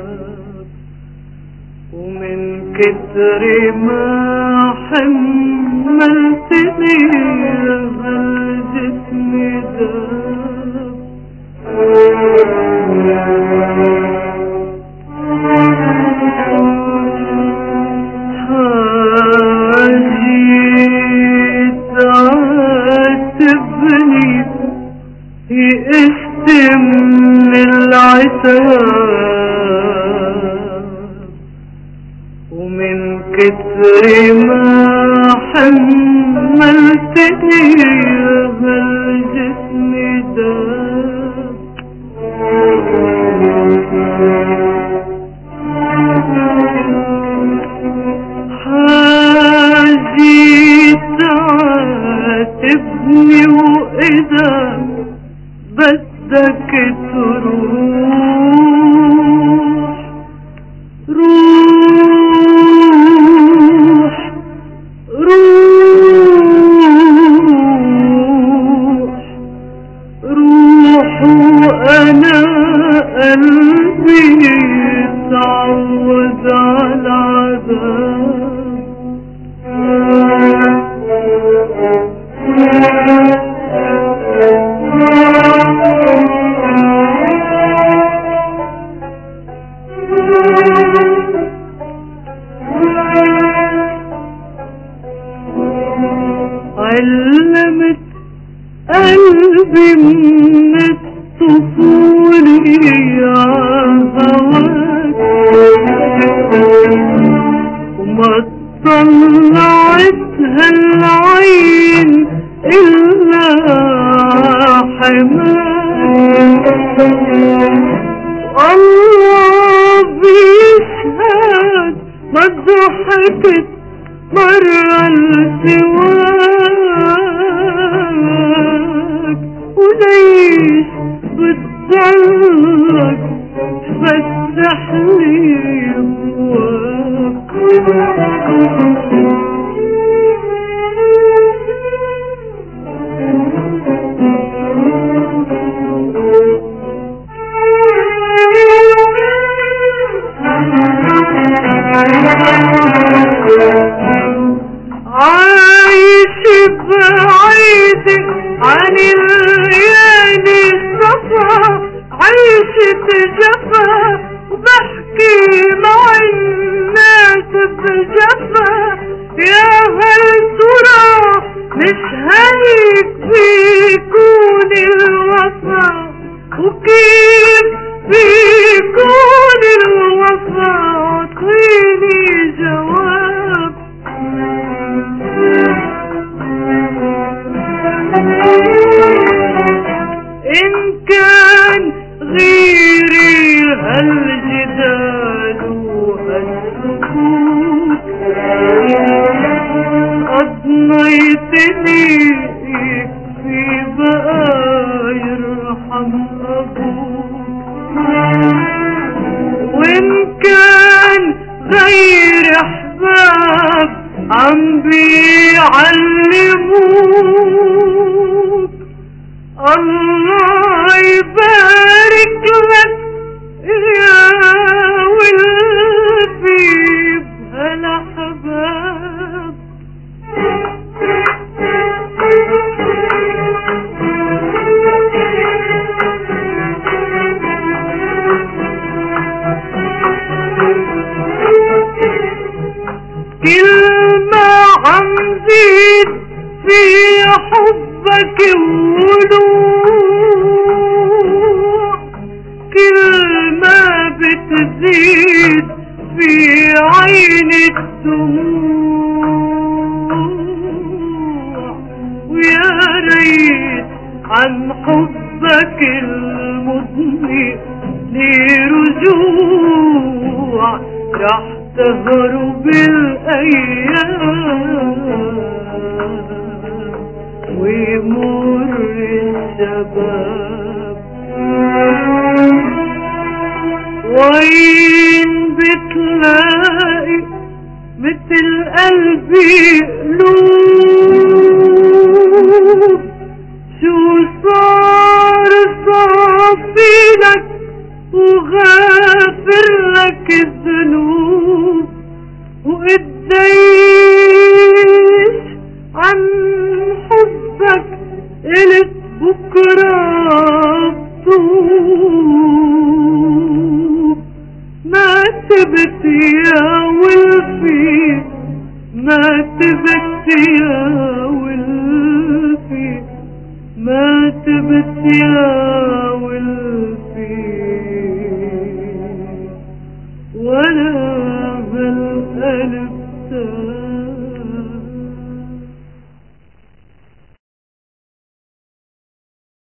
ومن كتر ما حملتني هالجسم داب. حاجيت عاتبني يئست من العتاب، ومن كتر ما حملتني هالجسم داب. حاجيت عاتبني وإذا بدك تروح روح روح روح، وأنا قلبي تعود على العذاب. علمت قلبي من الطفولة هواك، وما طلعتها العين إلا حماك. الله بيشهد ما ضحكت مرة لسواك، وليش بتضلك تفتح لي ابواك. عايش بعيد عن الليالي الصفا، عيشة جفا وبحكي مع الناس بجفا. يا هل ترى مش هيك بيكون الوفا، وكيف بيكون الوفا؟ اعطيني جواب. إن كان غيري هالجدال وهالسكوت، أضنيتني يكفي بقى يرحم أبوك. وإن كان غير أحباب عم بيعلموك، الله يبارك لك يا ولفي بهالأحباب. كل ما عم زيد في حبك ولوع، كل ما بتزيد في عيني الدموع. ويا ريت عن حبك المضني لي رجوع، رح تهرب الأيام ويمر الشباب. وين بتلاقي مثل قلبي قلوب؟ شو صار صافي لك وغافر لك تبت يا ولفي ما تبت يا ولفي ما تبت يا ولفي ولا هالقلب